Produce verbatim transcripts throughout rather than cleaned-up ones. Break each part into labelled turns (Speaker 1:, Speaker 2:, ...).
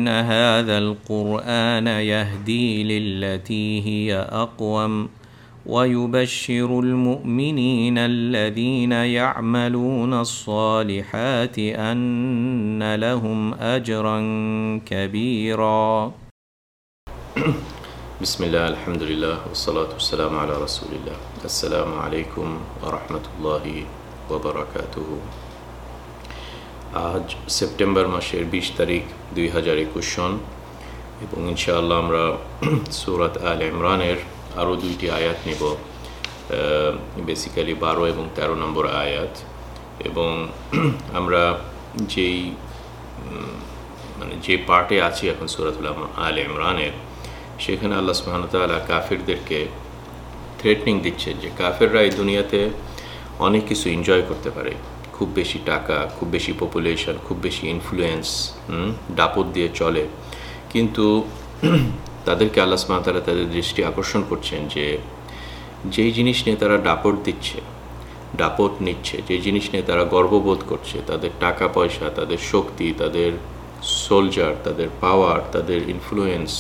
Speaker 1: هذا القرآن يهدي للتي هي أقوم ويبشر المؤمنين الذين يعملون الصالحات أن لهم أجرا كبيرا
Speaker 2: بسم الله الحمد لله والصلاة والسلام على رسول الله السلام عليكم ورحمة الله وبركاته আজ সেপ্টেম্বর মাসের বিশ তারিখ দুই হাজার একুশ সন এবং ইনশাআল্লাহ আমরা সূরাত আল ইমরানের আরও দুইটি আয়াত নেব, বেসিক্যালি বারো এবং তেরো নম্বর আয়াত। এবং আমরা যেই মানে যে পার্টে আছি এখন সূরাতুল আল ইমরানের, সেখানে আল্লাহ সুবহানাহু ওয়া তাআলা কাফিরদেরকে থ্রেটনিং দিচ্ছেন যে কাফিররা এই দুনিয়াতে অনেক কিছু এনজয় করতে পারে, খুব বেশি টাকা, খুব বেশি পপুলেশন, খুব বেশি ইনফ্লুয়েন্স, দাপট দিয়ে চলে, কিন্তু তাদেরকে আল্লাহ সুবহানাহু ওয়া তাআলা তাদের দৃষ্টি আকর্ষণ করছেন যে যেই জিনিস নিয়ে তারা দাপট দিচ্ছে, দাপট নিচ্ছে, যে জিনিস নিয়ে তারা গর্ববোধ করছে, তাদের টাকা পয়সা, তাদের শক্তি, তাদের সোলজার, তাদের পাওয়ার, তাদের ইনফ্লুয়েন্স,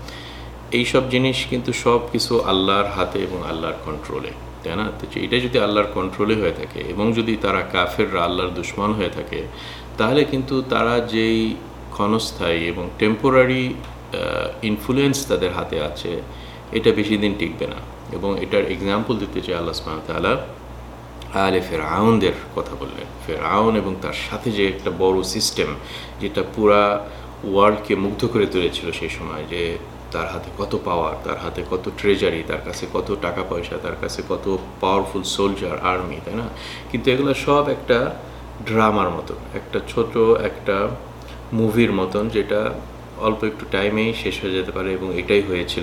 Speaker 2: এইসব জিনিস কিন্তু সব কিছু আল্লাহর হাতে এবং আল্লাহর কন্ট্রোলে, তাই না? তো এটা যদি আল্লাহর কন্ট্রোলে হয়ে থাকে এবং যদি তারা কাফেররা আল্লাহর দুশমন হয়ে থাকে, তাহলে কিন্তু তারা যেই ক্ষণস্থায়ী এবং টেম্পোরারি ইনফ্লুয়েন্স তাদের হাতে আছে, এটা বেশি দিন টিকবে না। এবং এটার এক্সাম্পল দিতে চাই আল্লাহ সুবহানাহু ওয়া তাআলা আলে ফেরাউনদের কথা বললেন। ফেরাউন এবং তার সাথে যে একটা বড় সিস্টেম, যেটা পুরা ওয়ার্ল্ডকে মুগ্ধ করে তুলেছিল সেই সময়, যে তার হাতে কত পাওয়ার, তার হাতে কত ট্রেজারি, তার কাছে কত টাকা পয়সা, তার কাছে কত পাওয়ারফুল সোলজার আর্মি, তাই না? কিন্তু এগুলো সব একটা ড্রামার মতন, একটা ছোট একটা মুভির মতন, যেটা অল্প একটু টাইমেই শেষ হয়ে যেতে পারে। এবং এটাই হয়েছিল,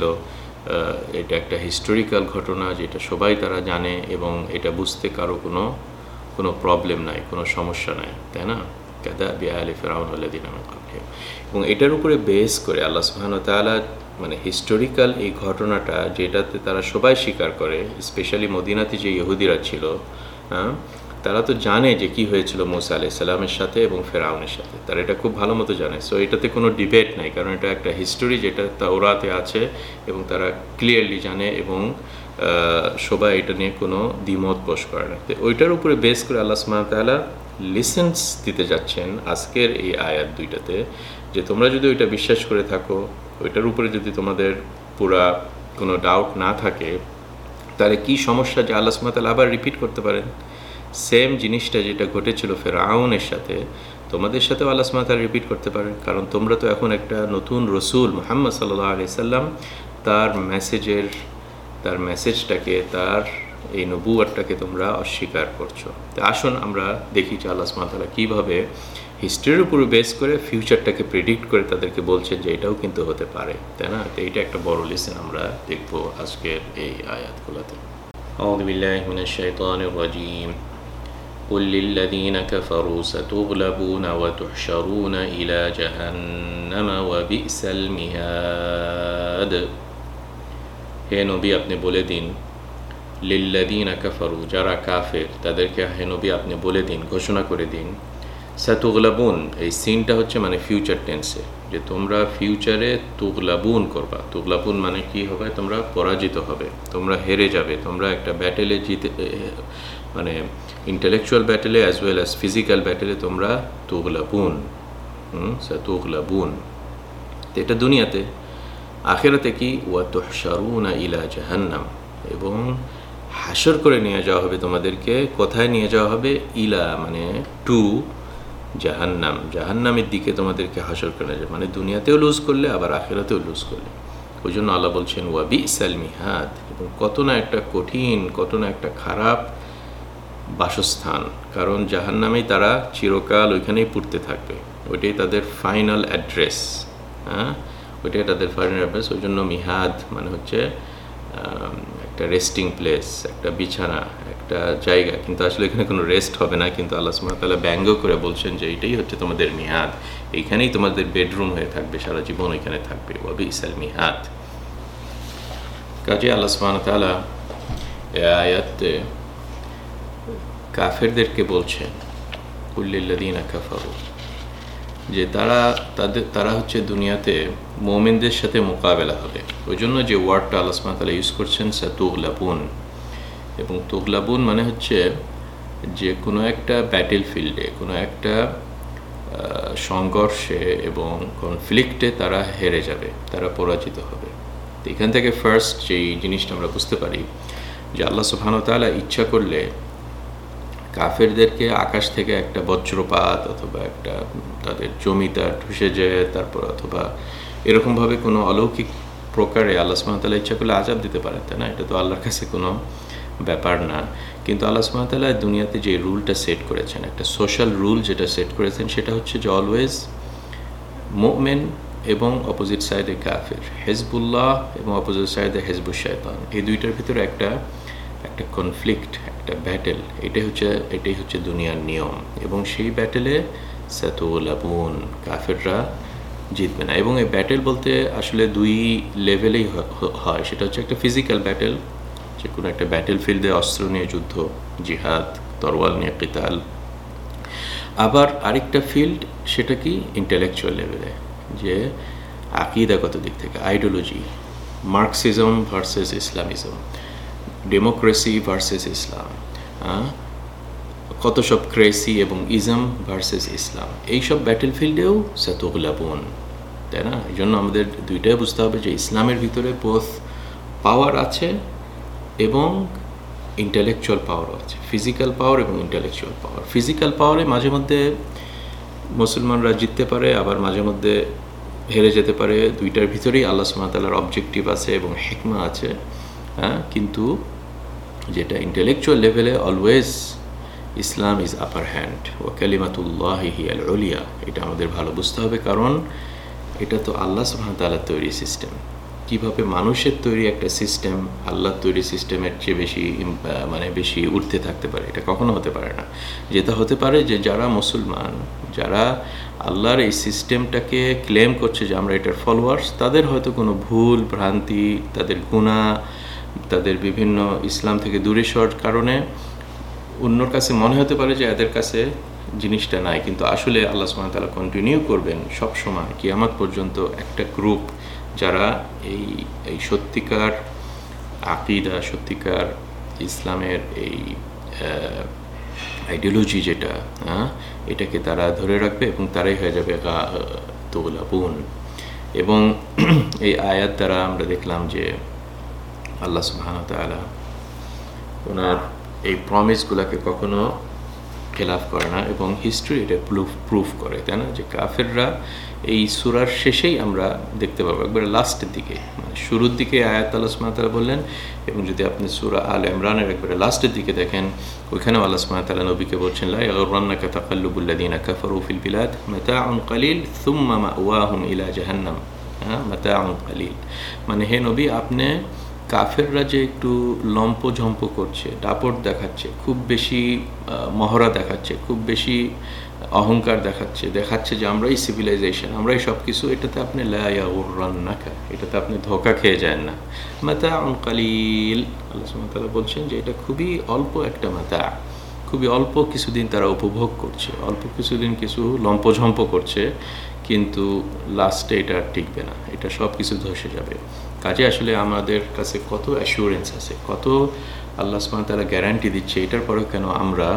Speaker 2: এটা একটা হিস্টোরিক্যাল ঘটনা যেটা সবাই তারা জানে এবং এটা বুঝতে কারো কোনো কোনো প্রবলেম নাই, কোনো সমস্যা নাই, তাই না? কাদা বিআলি ফিরআউন আল্লাযিনা মিন ক্বাবলিহিম। এবং এটার উপরে বেস করে আল্লাহ সুবহানাহু ওয়া তাআলা মানে হিস্টোরিক্যাল এই ঘটনাটা, যেটাতে তারা সবাই স্বীকার করে, স্পেশালি মদিনাতে যে ইহুদিরা ছিল, হ্যাঁ, তারা তো জানে যে কি হয়েছিল মূসা আলাইহিস সালামের সাথে এবং ফেরাউনের সাথে, তারা এটা খুব ভালো মতো জানে। সো এটাতে কোনো ডিবেট নাই, কারণ এটা একটা হিস্টোরি যেটা তাওরাতে আছে এবং তারা ক্লিয়ারলি জানে এবং সবাই এটা নিয়ে কোনো দ্বিমত পোষ করে না। তো ওইটার উপরে বেস করে আল্লাহ সুবহানাহু ওয়া তাআলা লিসেন্স দিতে যাচ্ছেন আজকের এই আয়াত দুইটাতে, যে তোমরা যদি ওইটা বিশ্বাস করে থাকো, ওইটার উপরে যদি তোমাদের পুরা কোনো ডাউট না থাকে, তাহলে কি সমস্যা যে আল্লাহ সুবহানাহু ওয়া তাআলা আবার রিপিট করতে পারেন সেম জিনিসটা যেটা ঘটেছিল ফেরাউনের সাথে, তোমাদের সাথেও আল্লাহ সুবহানাহু ওয়া তাআলা রিপিট করতে পারেন। কারণ তোমরা তো এখন একটা নতুন রসুল মুহাম্মদ সাল্লাল্লাহু আলাইহি সাল্লাম, তার মেসেজের তার মেসেজটাকে, তার এই নবুয়তটাকে তোমরা অস্বীকার করছো। তো আসুন আমরা দেখি যে আল্লাহ সুবহানাহু ওয়া তাআলা কীভাবে হিস্ট্রির উপর বেস করে ফিউচারটাকে প্রেডিক্ট করে তাদেরকে বলছেন যে এটাও কিন্তু হতে পারে, তাই না? তো এইটা একটা বড় লেসন আমরা দেখবো আজকের এই আয়াতগুলোতে। আউযু বিল্লাহি মিনাশ শাইতানির রাজীম। قل للذين كفروا ستغلبون وتحشرون إلى جهنم وبئس المهاد। হে নবী, আপনি বলে দিন, লিল্লাযীনা কাফারু, যারা কাফের তাদেরকে হে নবী আপনি বলে দিন, ঘোষণা করে দিন, সাতুগলাবুন, এই সিনটা হচ্ছে মানে ফিউচার টেন্সে, যে তোমরা ফিউচারে তুগলাবুন করবা। তুগলাবুন মানে কি হবে? তোমরা পরাজিত হবে, তোমরা হেরে যাবে, তোমরা একটা ব্যাটেলে জিতে, মানে ইন্টেলেকচুয়াল ব্যাটেলে অ্যাজ ওয়েল অ্যাজ ফিজিক্যাল ব্যাটেলে তোমরা তুগলাবুন, হুম সাতুগলাবুন। তো এটা দুনিয়াতে। আখিরাতে কি? ওয়া তুহশারুনা ইলা জাহান্নাম, এবং হাসর করে নিয়ে যাওয়া হবে তোমাদেরকে। কোথায় নিয়ে যাওয়া হবে? ইলা মানে টু জাহান্নাম, জাহান্নামের দিকে তোমাদেরকে হাসর করে নিয়ে যাবে। মানে দুনিয়াতেও লুজ করলে আবার আখিরাতেও লুজ করলে। ওই জন্য আল্লাহ বলছেন ওয়া বিসাল মিহাদ, এবং কত না একটা কঠিন, কত না একটা খারাপ বাসস্থান। কারণ জাহান্নামেই তারা চিরকাল ওইখানেই পুড়তে থাকবে, ওইটাই তাদের ফাইনাল অ্যাড্রেস। হ্যাঁ, ওইটাই তাদের ফাইনাল অ্যাড্রেস। ওই জন্য মিহাদ মানে হচ্ছে একটা রেস্টিং প্লেস, একটা বিছানা, একটা জায়গা। কিন্তু আসলে এখানে কোনো রেস্ট হবে না, কিন্তু আল্লাহ সুবহানাহু ওয়া তাআলা ব্যঙ্গ করে বলছেন যে এইটাই হচ্ছে তোমাদের মিহাদ, এইখানেই তোমাদের বেডরুম হয়ে থাকবে, সারা জীবন ওইখানে থাকবে। ওয়া বিসাল মিহাদ। কাজে আল্লাহ সুবহানাহু ওয়া তাআলা এই আয়াতে কাফেরদেরকে বলছেন কুল্লিল্লাযীনা কাফারু, যে তারা তাদের তারা হচ্ছে দুনিয়াতে মুমিনদের সাথে মোকাবেলা হবে। ওই জন্য যে ওয়ার্ডটা আল্লাহ সুবহানাহু ওয়া তাআলা ইউজ করছেন সাতুগলাবুন, এবং তুগলাবুন মানে হচ্ছে যে কোনো একটা ব্যাটেল ফিল্ডে, কোনো একটা সংঘর্ষে এবং কনফ্লিক্টে তারা হেরে যাবে, তারা পরাজিত হবে। তো এখান থেকে ফার্স্ট যেই জিনিসটা আমরা বুঝতে পারি যে আল্লাহ সুবহানাহু ওয়া তাআলা ইচ্ছা করলে কাফেরদেরকে আকাশ থেকে একটা বজ্রপাত অথবা একটা তাদের জমিটা ধসে যায়, তারপর অথবা এরকমভাবে কোনো অলৌকিক প্রকারে আল্লাহ সুবহানাহু ওয়া তাআলা ইচ্ছা করলে আযাব দিতে পারেন, তাই না? এটা তো আল্লাহর কাছে কোনো ব্যাপার না। কিন্তু আল্লাহ সুবহানাহু ওয়া তাআলা দুনিয়াতে যে রুলটা সেট করেছেন, একটা সোশ্যাল রুল যেটা সেট করেছেন, সেটা হচ্ছে যে অলওয়েজ মুমিন এবং অপোজিট সাইডে কাফের, হেজবুল্লাহ এবং অপোজিট সাইডে হেজবুশ শায়তান, এই দুইটার ভিতরে একটা একটা কনফ্লিক্ট, একটা ব্যাটেল, এটাই হচ্ছে এটাই হচ্ছে দুনিয়ার নিয়ম। এবং সেই ব্যাটেলে সাতুগলাবুন, কাফেররা জিতবে না। এবং এই ব্যাটেল বলতে আসলে দুই লেভেলেই হয়। সেটা হচ্ছে একটা ফিজিক্যাল ব্যাটেল, যে কোনো একটা ব্যাটেল ফিল্ডে অস্ত্র নিয়ে যুদ্ধ, জিহাদ, তরোয়াল নিয়ে কিতাল। আবার আরেকটা ফিল্ড, সেটা কি ইন্টেলেকচুয়াল লেভেলে, যে আকীদাগত দিক থেকে, ideology, Marxism versus Islamism, democracy versus Islam, কত সব ক্রেসি এবং ইজম ভার্সেস ইসলাম, এইসব ব্যাটেল ফিল্ডেও সাতুগলাবুন, তাই না? এই জন্য আমাদের দুইটাই বুঝতে হবে যে ইসলামের ভিতরে বোথ পাওয়ার আছে এবং ইন্টেলেকচুয়াল পাওয়ারও আছে, ফিজিক্যাল পাওয়ার এবং ইন্টেলেকচুয়াল পাওয়ার। ফিজিক্যাল পাওয়ারে মাঝে মধ্যে মুসলমানরা জিততে পারে, আবার মাঝে মধ্যে হেরে যেতে পারে। দুইটার ভিতরেই আল্লাহ সুবহানাহু ওয়া তাআলার অবজেক্টিভ আছে এবং হিকমা আছে। হ্যাঁ, কিন্তু যেটা intellectual level always Islam is upper hand, ওয়া কালিমাতুল্লাহি হিয়াল উলিয়া। এটা আমাদের ভালো বুঝতে হবে, কারণ এটা তো আল্লাহ সুবহানাহু ওয়া তাআলার তৈরি সিস্টেম। কীভাবে মানুষের তৈরি একটা সিস্টেম আল্লাহর তৈরি সিস্টেমের চেয়ে বেশি মানে বেশি উঠতে থাকতে পারে? এটা কখনো হতে পারে না। যেটা হতে পারে যে যারা মুসলমান, যারা আল্লাহর এই সিস্টেমটাকে ক্লেম করছে যে আমরা এটার ফলোয়ার্স, তাদের হয়তো কোনো ভুল ভ্রান্তি, তাদের গুনাহ, তাদের বিভিন্ন ইসলাম থেকে দূরে সরার কারণে অন্যর কাছে মনে হতে পারে যে এদের কাছে জিনিসটা নাই। কিন্তু আসলে আল্লাহ সুবহানাহু ওয়া তাআলা কন্টিনিউ করবেন সব সময় কিয়ামত পর্যন্ত একটা গ্রুপ যারা এই এই সত্যিকার আকীদা, সত্যিকার ইসলামের এই আইডিওলজি যেটা, হ্যাঁ, এটাকে তারা ধরে রাখবে এবং তারাই হয়ে যাবে তুগলাবুন। এবং এই আয়াত দ্বারা আমরা দেখলাম যে আল্লাহ সুবহানাহু ওয়া তাআলা ওনার এই প্রমিসগুলোকে কখনো খেলাফ করে না, এবং হিস্ট্রি এটা প্রুফ প্রুফ করে, তাই না? যে কাফেররা এই সূরার শেষেই আমরা দেখতে পাবো, একবারে লাস্টের দিকে, মানে শুরুর দিকে আয়াত আল্লাহ সুবহানাহু ওয়া তাআলা বললেন, এবং যদি আপনি সূরা আল ইমরানের একবারে লাস্টের দিকে দেখেন, ওইখানেও আল্লাহ সুবহানাহু ওয়া তাআলা নবীকে বলছেন, লা ইয়াগুররান্নাকা তাকাল্লুবুল লাযিনা কাফারু ফিল বিলাদ মাতাউন কালিল সুম্মা মাওয়াহুম ইলা জাহান্নাম, হ্যাঁ, মাতাউন কালিল। মানে হে নবী, আপনি কাফেররা যে একটু লম্পঝম্প করছে, দাপট দেখাচ্ছে, খুব বেশি মহড়া দেখাচ্ছে, খুব বেশি অহংকার দেখাচ্ছে, দেখাচ্ছে যে আমরাই সিভিলাইজেশন, আমরাই সব কিছু, এটাতে আপনি লা ইয়াগুররান্নাকা, এটাতে আপনি ধোঁকা খেয়ে যান না। মাতাউন কালিল, আল্লাহ সুবহানাহু ওয়া তাআলা বলছেন যে এটা খুবই অল্প একটা মাতা, খুবই অল্প কিছুদিন তারা উপভোগ করছে, অল্প কিছুদিন কিছু লম্পঝম্প করছে, কিন্তু লাস্টে এটা টিকবে না, এটা সব কিছু ধসে যাবে। কাজে আসলে আমাদের কাছে কত অ্যাসিওরেন্স আছে, কত আল্লাহ সুবহানাহু ওয়া তাআলা গ্যারান্টি দিচ্ছে, এটার পরেও কেন আমরা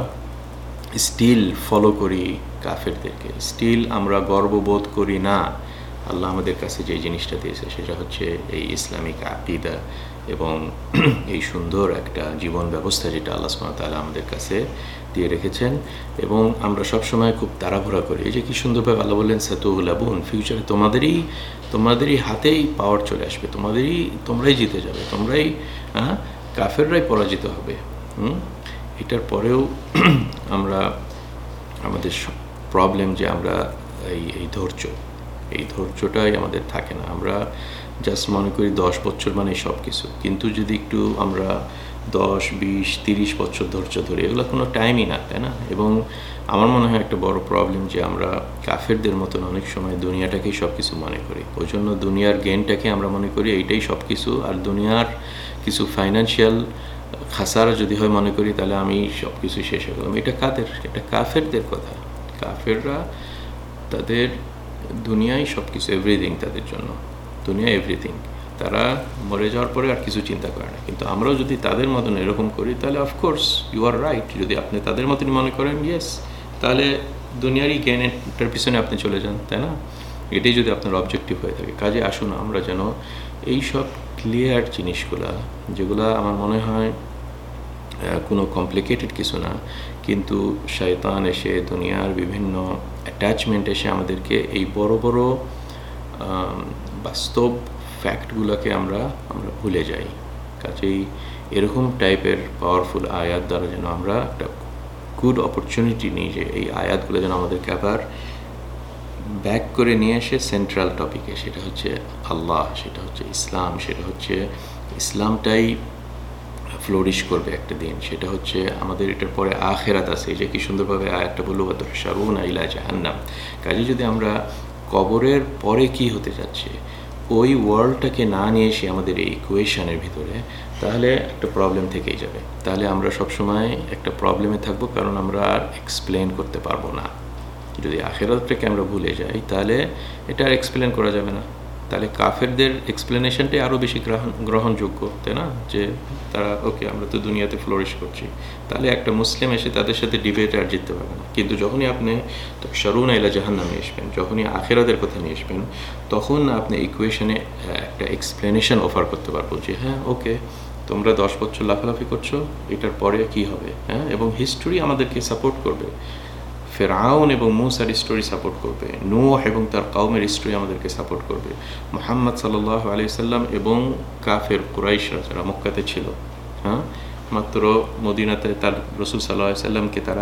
Speaker 2: স্টিল ফলো করি কাফেরদেরকে, স্টিল আমরা গর্ববোধ করি না আল্লাহ আমাদের কাছে যে জিনিসটা দিয়েছে, সেটা হচ্ছে এই ইসলামিক আকীদা এবং এই সুন্দর একটা জীবন ব্যবস্থা যেটা আল্লাহ সুবহানাহু ওয়া তাআলা আমাদের কাছে দিয়ে রেখেছেন। এবং আমরা সবসময় খুব তাড়াহুড়া করি, এই যে কি সুন্দরভাবে আল্লাহ বললেন সাতুগলাবুন, ফিউচারে তোমাদেরই তোমাদেরই হাতেই পাওয়ার চলে আসবে, তোমাদেরই তোমরাই জিতে যাবে, তোমরাই হ্যাঁ কাফেররাই পরাজিত হবে। হুম এটার পরেও আমরা আমাদের প্রবলেম যে আমরা এই এই ধৈর্য এই ধৈর্যটাই আমাদের থাকে না। আমরা জাস্ট মনে করি দশ বছর মানে সব কিছু, কিন্তু যদি একটু আমরা দশ বিশ তিরিশ বছর ধৈর্য ধরি, এগুলো কোনো টাইমই না, তাই না? এবং আমার মনে হয় একটা বড় প্রবলেম যে আমরা কাফেরদের মতন অনেক সময় দুনিয়াটাকেই সব কিছু মনে করি। ওই জন্য দুনিয়ার গেনটাকে আমরা মনে করি এইটাই সব কিছু, আর দুনিয়ার কিছু ফাইন্যান্সিয়াল খাসারা যদি হয় মনে করি তাহলে আমি সব কিছু শেষ হয়ে গেলাম। এটা কাদের? এটা কাফেরদের কথা। কাফেররা তাদের দুনিয়ায় সব কিছু, এভরিথিং তাদের জন্য, দুনিয়া এভরিথিং। তারা মরে যাওয়ার পরে আর কিছু চিন্তা করে না। কিন্তু আমরাও যদি তাদের মতন এরকম করি তাহলে অফকোর্স ইউ আর রাইট। যদি আপনি তাদের মতনই মনে করেন ইয়েস, তাহলে দুনিয়ারই জ্ঞানের পিছনে আপনি চলে যান, তাই না? এটাই যদি আপনার অবজেক্টিভ হয়ে থাকে। কাজে আসুন আমরা যেন এই সব ক্লিয়ার জিনিসগুলা, যেগুলা আমার মনে হয় কোনো কমপ্লিকেটেড কিছু না, কিন্তু শয়তান এসে, দুনিয়ার বিভিন্ন অ্যাটাচমেন্ট এসে আমাদেরকে এই বড় বড় বাস্তব ফ্যাক্টগুলোকে আমরা আমরা ভুলে যাই। কাজেই এরকম টাইপের পাওয়ারফুল আয়াত দ্বারা যেন আমরা একটা গুড অপরচুনিটি নিই যে এই আয়াতগুলো যেন আমাদেরকে আবার ব্যাক করে নিয়ে এসে সেন্ট্রাল টপিকে, সেটা হচ্ছে আল্লাহ, সেটা হচ্ছে ইসলাম, সেটা হচ্ছে ইসলামটাই ফ্লোরিশ করবে একটা দিন, সেটা হচ্ছে আমাদের এটার পরে আখেরাত আছে, যে কি সুন্দরভাবে আয়াতটা বললো তুহশারুনা ইলা জাহান্নাম। কাজে যদি আমরা কবরের পরে কি হতে যাচ্ছে ওই ওয়ার্ল্ডটাকে না নিয়ে এসে আমাদের এই ইকুয়েশনের ভিতরে, তাহলে একটা প্রবলেম থেকেই যাবে। তাহলে আমরা সবসময় একটা প্রবলেমে থাকবো, কারণ আমরা আর এক্সপ্লেন করতে পারবো না। যদি আখেরাতটাকে আমরা ভুলে যাই তাহলে এটা আর এক্সপ্লেন করা যাবে না। তাহলে কাফেরদের এক্সপ্লেনেশনটাই আরও বেশি গ্রহণ গ্রহণযোগ্য, তাই না? যে তারা ওকে আমরা তো দুনিয়াতে ফ্লোরিশ করছি, তাহলে একটা মুসলিম এসে তাদের সাথে ডিবেটে আর জিততে পারবে না। কিন্তু যখনই আপনি তুহশারুনা ইলা জাহান্নাম নিয়ে আসবেন, যখনই আখেরাতের কথা নিয়ে আসবেন, তখন আপনি ইকুয়েশনে একটা এক্সপ্লেনেশন অফার করতে পারবো যে হ্যাঁ ওকে, তোমরা দশ বছর লাফালাফি করছো, এটার পরে কি হবে, হ্যাঁ? এবং হিস্টোরি আমাদেরকে সাপোর্ট করবে। ফেরাউন এবং মূসার স্টোরি সাপোর্ট করবে, নূহ এবং তার কওমের স্টোরি আমাদেরকে সাপোর্ট করবে, মুহাম্মদ সাল্লাল্লাহু আলাইহি সাল্লাম এবং কাফের কুরাইশরা যারা মক্কাতে ছিল, হ্যাঁ, মাত্র মদিনাতে তার রসুল সাল্লাল্লাহু আলাইহি সাল্লামকে তারা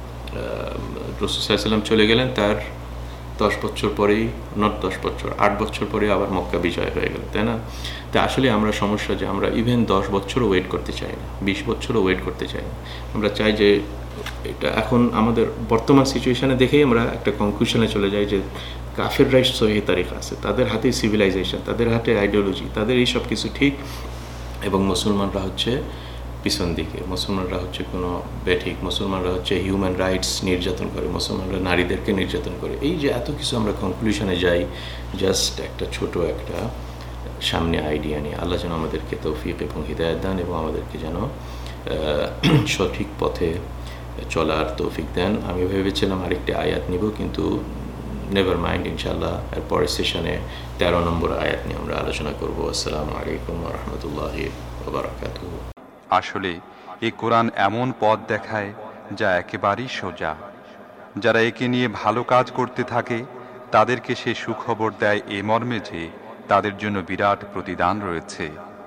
Speaker 2: রসুল সাল্লাল্লাহু আলাইহি সাল্লাম চলে গেলেন, তার দশ বছর পরেই, নট দশ বছর আট বছর পরে আবার মক্কা বিজয় হয়ে গেল, তাই না? তা আসলে আমরা সমস্যা যে আমরা ইভেন দশ বছরও ওয়েট করতে চাই না, বিশ বছরও ওয়েট করতে চাই না। আমরা চাই যে এটা এখন আমাদের বর্তমান সিচুয়েশানে দেখেই আমরা একটা কনক্লুশনে চলে যাই যে কাফেররাই সহিহ তারিখা আছে, তাদের হাতে সিভিলাইজেশন, তাদের হাতে আইডিওলজি, তাদের এই সব কিছু ঠিক, এবং মুসলমানরা হচ্ছে পিছন দিকে, মুসলমানরা হচ্ছে কোনো বেঠিক, মুসলমানরা হচ্ছে হিউম্যান রাইটস নির্যাতন করে, মুসলমানরা নারীদেরকে নির্যাতন করে। এই যে এত কিছু আমরা কনক্লুশনে যাই জাস্ট একটা ছোট একটা সামনে আইডিয়া নিয়ে। আল্লাহ যেন আমাদেরকে তৌফিক এবং হিদায়াত দান এবং আমাদেরকে যেন সঠিক পথে চলার তৌফিক দেন। আমি ভেবেছিলাম আরেকটি আয়াত নিব, কিন্তু নেভার মাইন্ড, ইনশাআল্লাহ এর পরের সেশনে তেরো নম্বর আয়াত নিয়ে আমরা আলোচনা করব। আসসালামু আলাইকুম ওয়া রাহমাতুল্লাহি ওয়া বারাকাতুহু।
Speaker 3: আসলে এই কোরআন এমন পথ দেখায় যা একেবারেই সোজা। যারা একে নিয়ে ভালো কাজ করতে থাকে তাদেরকে সে সুখবর দেয় এ মর্মে যে তাদের জন্য বিরাট প্রতিদান রয়েছে।